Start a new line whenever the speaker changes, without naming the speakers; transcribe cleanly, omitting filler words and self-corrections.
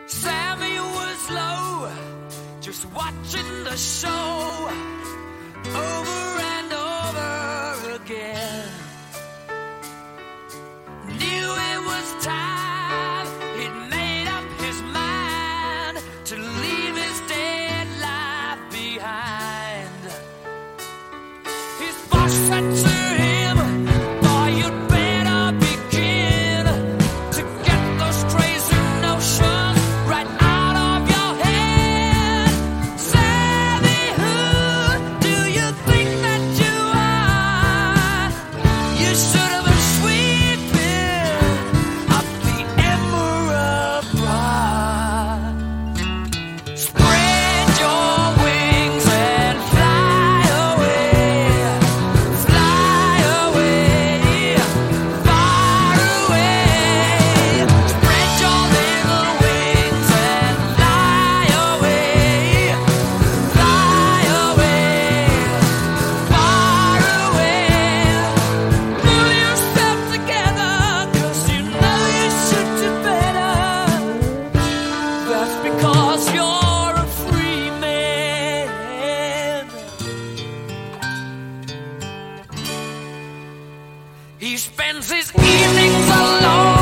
Sammy was low, just watching the show over and over again. Knew it was time, he'd made up his mind to leave his dead life behind. His boss said to him, "Boy, you'd better begin to get those crazy notions right out of your head. Sammy, who do you think that you are? You should have been sweeping up the Emerald Broad. Spread your wings and fly away, far away. Spread your little wings and fly away, far away. Pull yourself together, 'cause you know you should do better. That's because you're a free man." He spends his evenings alone